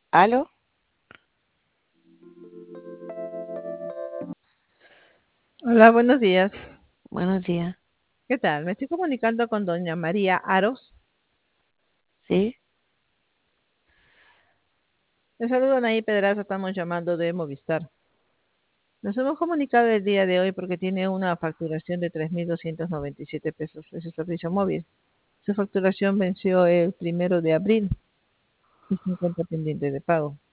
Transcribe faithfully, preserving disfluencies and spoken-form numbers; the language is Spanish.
¿Aló? Hola, buenos días. Buenos días. ¿Qué tal? Me estoy comunicando con doña María Aros. ¿Sí? Le saludo Anaí Pedraza, estamos llamando de Movistar. Nos hemos comunicado el día de hoy porque tiene una facturación de tres mil doscientos noventa y siete pesos de su servicio móvil. Su facturación venció el primero de abril y se encuentra pendiente de pago.